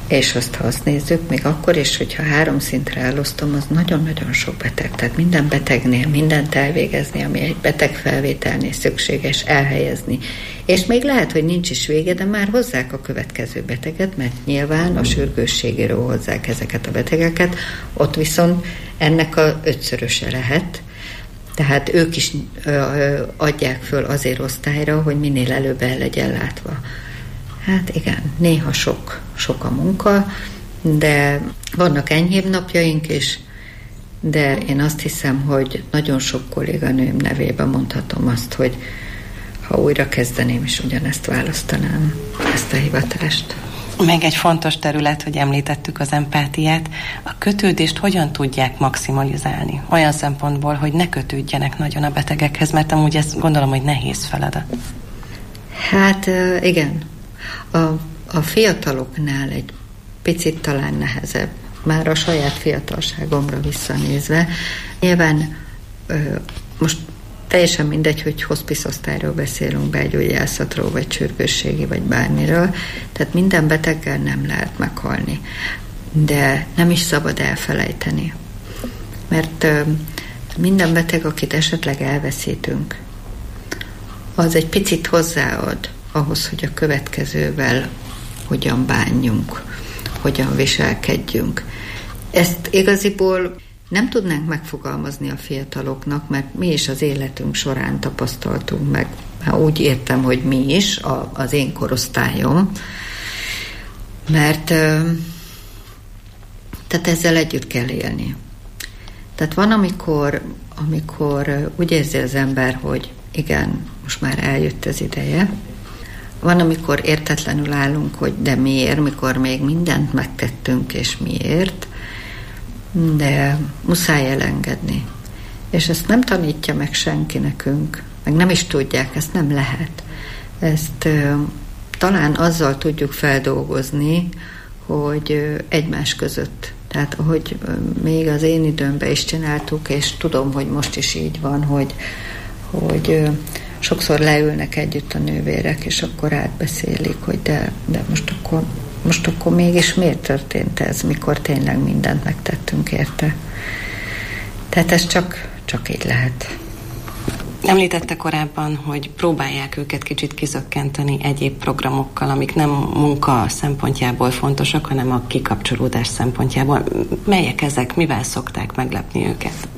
És azt, ha azt nézzük, még akkor is, hogyha három szintre elosztom, az nagyon-nagyon sok beteg. Tehát minden betegnél mindent elvégezni, ami egy betegfelvételnél szükséges, elhelyezni. És még lehet, hogy nincs is vége, de már hozzák a következő beteget, mert nyilván a sürgősségéről hozzák ezeket a betegeket, ott viszont ennek a ötszöröse lehet. Tehát ők is ö, ö, adják föl azért osztályra, hogy minél előbb el legyen látva. Hát igen, néha sok, sok a munka, de vannak enyhébb napjaink is, de én azt hiszem, hogy nagyon sok kolléganőm nevében mondhatom azt, hogy ha újra kezdeném, is ugyanezt választanám, ezt a hivatást. Még egy fontos terület, hogy említettük az empátiát. A kötődést hogyan tudják maximalizálni? Olyan szempontból, hogy ne kötődjenek nagyon a betegekhez, mert amúgy ezt gondolom, hogy nehéz feladat. Hát igen. A, a fiataloknál egy picit talán nehezebb, már a saját fiatalságomra visszanézve. Nyilván most teljesen mindegy, hogy hospice osztályról beszélünk, belgyógyászatról, vagy sürgősségi, vagy bármiről, tehát minden beteggel nem lehet meghalni, de nem is szabad elfelejteni, mert minden beteg, akit esetleg elveszítünk, az egy picit hozzáad ahhoz, hogy a következővel hogyan bánjunk, hogyan viselkedjünk. Ezt igaziból nem tudnánk megfogalmazni a fiataloknak, mert mi is az életünk során tapasztaltunk meg. Hát úgy értem, hogy mi is, a, az én korosztályom, mert tehát ezzel együtt kell élni. Tehát van, amikor, amikor úgy érzi az ember, hogy igen, most már eljött az ideje. Van, amikor értetlenül állunk, hogy de miért, mikor még mindent megtettünk, és miért, de muszáj elengedni. És ezt nem tanítja meg senki nekünk, meg nem is tudják, ezt nem lehet. Ezt ö, talán azzal tudjuk feldolgozni, hogy ö, egymás között. Tehát, ahogy ö, még az én időmben is csináltuk, és tudom, hogy most is így van, hogy, hogy ö, sokszor leülnek együtt a nővérek, és akkor átbeszélik, hogy de, de most akkor most akkor mégis miért történt ez, mikor tényleg mindent megtettünk érte. Tehát ez csak, csak így lehet. Említette korábban, hogy próbálják őket kicsit kizökkenteni egyéb programokkal, amik nem munka szempontjából fontosak, hanem a kikapcsolódás szempontjából. Melyek ezek? Mivel szokták meglepni őket?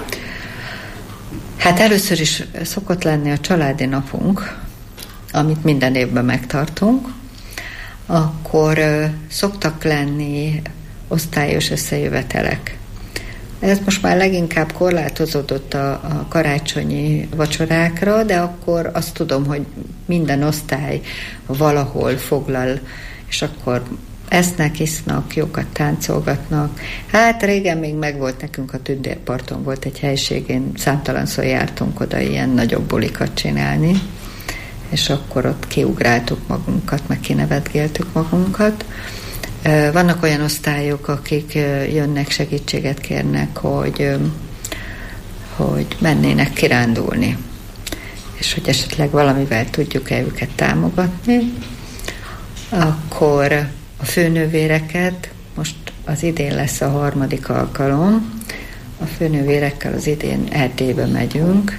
Hát először is szokott lenni a családi napunk, amit minden évben megtartunk. Akkor uh, szoktak lenni osztályos összejövetelek. Ez most már leginkább korlátozódott a, a karácsonyi vacsorákra, de akkor azt tudom, hogy minden osztály valahol foglal, és akkor esznek, isznak, jókat táncolgatnak. Hát régen még megvolt nekünk a Tündérparton, volt egy helység, én számtalanszor jártunk oda ilyen nagyobb bulikat csinálni, és akkor ott kiugráltuk magunkat, meg kinevetgéltük magunkat. Vannak olyan osztályok, akik jönnek, segítséget kérnek, hogy, hogy mennének kirándulni, és hogy esetleg valamivel tudjuk-e őket támogatni. Akkor a főnővéreket, most az idén lesz a harmadik alkalom, a főnővérekkel az idén Erdélybe megyünk,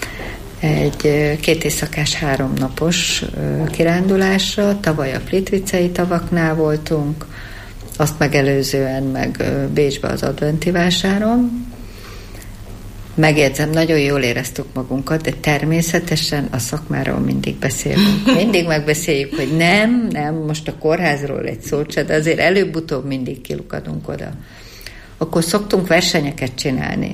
egy két éjszakás, három napos kirándulásra. Tavaly a Plitvicei tavaknál voltunk, azt megelőzően meg Bécsbe az adventi vásáron. Megjegyzem, nagyon jól éreztük magunkat, de természetesen a szakmáról mindig beszélünk. Mindig megbeszéljük, hogy nem, nem, most a kórházról egy szót se, de azért előbb-utóbb mindig kilukadunk oda. Akkor szoktunk versenyeket csinálni.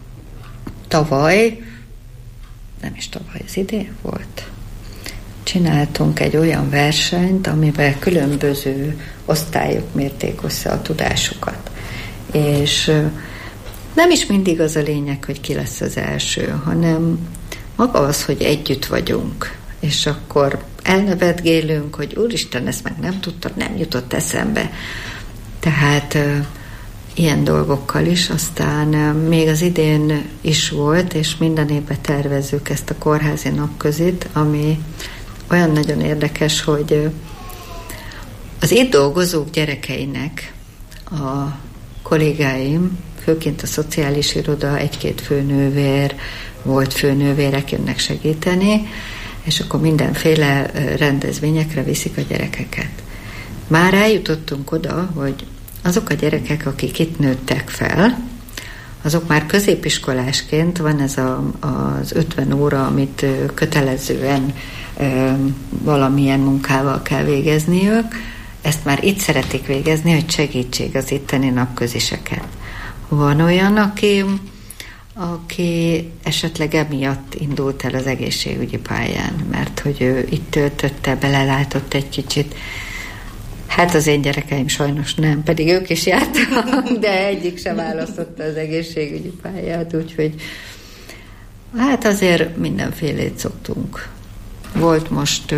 Tavaly nem is tavaly, az idén volt. Csináltunk egy olyan versenyt, amivel különböző osztályok mérték össze a tudásukat. És nem is mindig az a lényeg, hogy ki lesz az első, hanem maga az, hogy együtt vagyunk, és akkor elnevetgélünk, hogy úristen, ezt meg nem tudtam, nem jutott eszembe. Tehát ilyen dolgokkal is, aztán még az idén is volt, és minden évben tervezzük ezt a kórházi napközit, ami olyan nagyon érdekes, hogy Az itt dolgozók gyerekeinek a kollégáim, főként a szociális iroda, egy-két főnővér, volt főnővérek jönnek segíteni, és akkor mindenféle rendezvényekre viszik a gyerekeket. Már eljutottunk oda, hogy azok a gyerekek, akik itt nőttek fel, azok már középiskolásként van ez a, az ötven óra, amit kötelezően e, valamilyen munkával kell végezniük. Ezt már itt szeretik végezni, hogy segítség az itteni napköziseket. Van olyan, aki, aki esetleg emiatt indult el az egészségügyi pályán, mert hogy ő itt töltötte, belelátott egy kicsit. Hát az én gyerekeim sajnos nem, pedig ők is jártak, de egyik sem választotta az egészségügyi pályát, úgyhogy hát azért mindenfélét szoktunk. Volt most,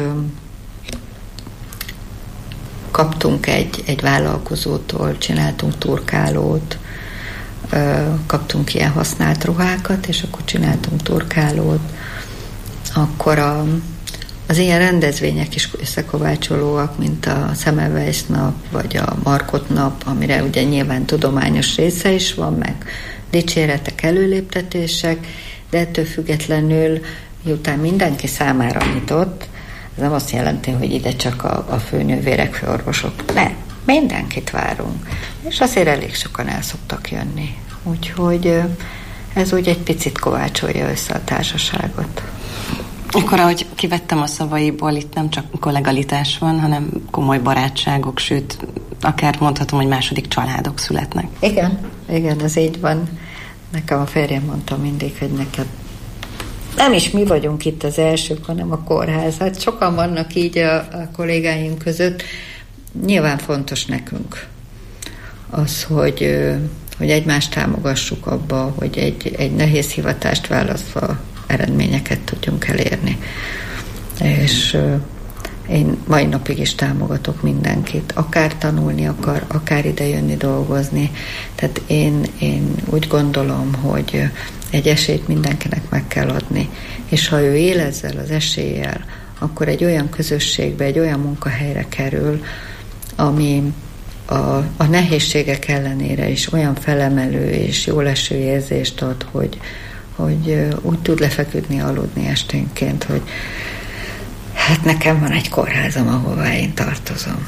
kaptunk egy, egy vállalkozótól, csináltunk turkálót, kaptunk ilyen használt ruhákat, és akkor csináltunk turkálót, akkor a az ilyen rendezvények is összekovácsolóak, mint a Semmelweis nap, vagy a Markot nap, amire ugye nyilván tudományos része is van, meg dicséretek, előléptetések, de ettől függetlenül, miután mindenki számára nyitott, ez nem azt jelenti, hogy ide csak a, a főnővérek, főorvosok. Nem, mindenkit várunk. És azért elég sokan el szoktak jönni. Úgyhogy ez úgy egy picit kovácsolja össze a társaságot. Akkor, ahogy kivettem a szavaiból, itt nem csak kollegalitás van, hanem komoly barátságok, sőt, akár mondhatom, hogy második családok születnek. Igen, igen, ez így van. Nekem a férjem mondta mindig, hogy neked nem is mi vagyunk itt az elsők, hanem a kórház. Hát sokan vannak így a, a kollégáink között. Nyilván fontos nekünk az, hogy, hogy egymást támogassuk abba, hogy egy, egy nehéz hivatást választva eredményeket tudjunk elérni. És uh, én mai napig is támogatok mindenkit, akár tanulni akar, akár ide jönni dolgozni. Tehát én, én úgy gondolom, hogy egy esélyt mindenkinek meg kell adni. És ha ő él ezzel az eséllyel, akkor egy olyan közösségbe, egy olyan munkahelyre kerül, ami a, a nehézségek ellenére is olyan felemelő és jóleső érzést ad, hogy hogy úgy tud lefeküdni, aludni esténként, hogy hát nekem van egy kórházam, ahová én tartozom.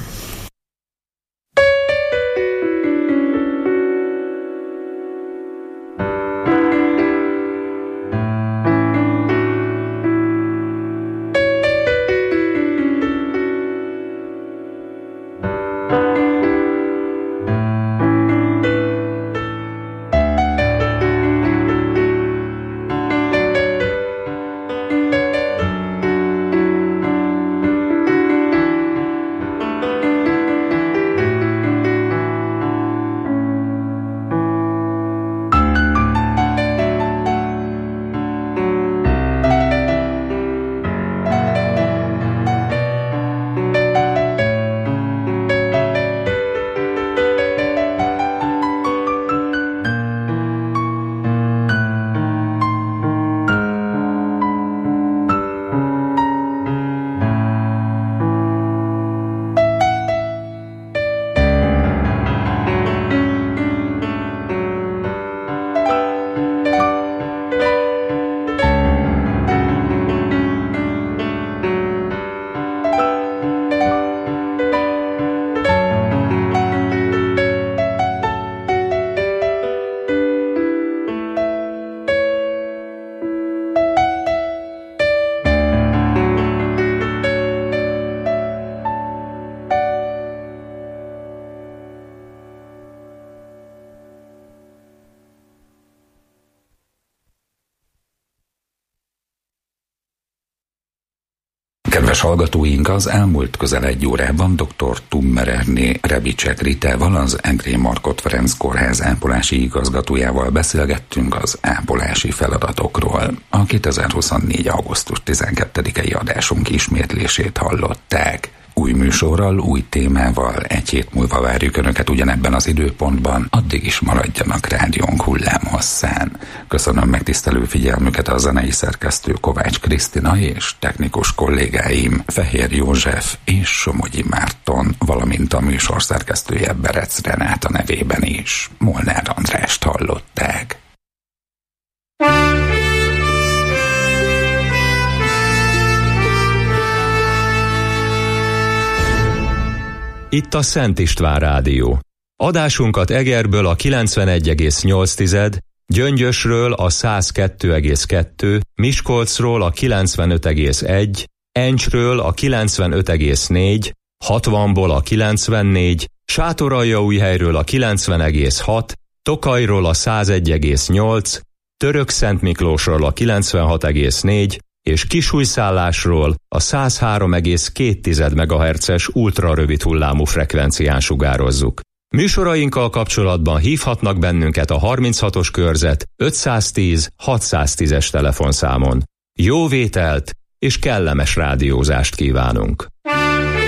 Kedves hallgatóink, az elmúlt közel egy órában dr. Tummererné Rebicsek Ritával, az Egri Markot Ferenc Kórház ápolási igazgatójával beszélgettünk az ápolási feladatokról. A kétezer-huszonnégy. augusztus tizenkettedikei adásunk ismétlését hallották. Új műsorral, új témával egy hét múlva várjuk Önöket ugyanebben az időpontban, addig is maradjanak rádiónk hullámhosszán. Köszönöm megtisztelő figyelmüket a zenei szerkesztő Kovács Krisztina és technikus kollégáim Fehér József és Somogyi Márton. nevében, valamint a műsor szerkesztője Berec Renáta nevében is. Molnár Andrást hallották. Itt a Szent István Rádió. Adásunkat Egerből a kilencvenegy egész nyolc, Gyöngyösről a száz kettő egész kettő, Miskolcról a kilencvenöt egész egy, Encsről a kilencvenöt egész négy, hatvanból a kilencvennégy, Sátoraljaújhelyről a kilencven egész hat, Tokajról a száz egy egész nyolc, Törökszentmiklósról a kilencvenhat egész négy, és Kisújszállásról a száz három egész két megahertzes ultrarövid hullámú frekvencián sugározzuk. Műsorainkkal kapcsolatban hívhatnak bennünket a harminchatos körzet ötszáztíz hatszáztízes telefonszámon. Jó vételt és kellemes rádiózást kívánunk!